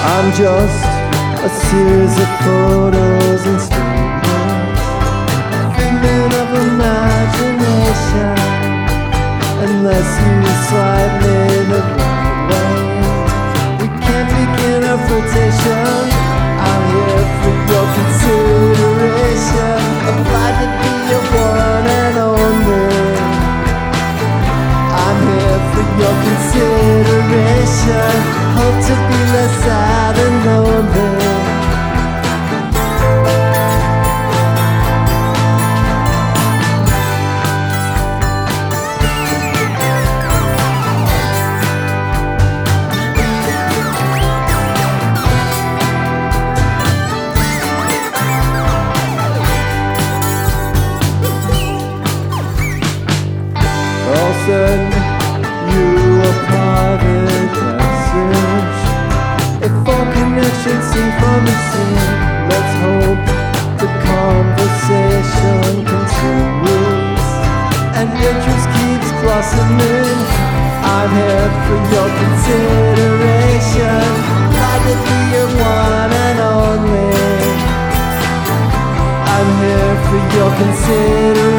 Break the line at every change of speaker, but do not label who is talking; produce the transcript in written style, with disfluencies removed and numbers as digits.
I'm just a series of photos and statements, figment of imagination. Unless you slide me the right way, we can't begin a flirtation. I'm here for your consideration, applied to be your one and only. I'm here for your consideration, hope to be less sad and lonely. Send you a private message. If all connections seem promising, let's hope the conversation continues and interest keeps blossoming. I'm here for your consideration, glad to be your one and only. I'm here for your consideration.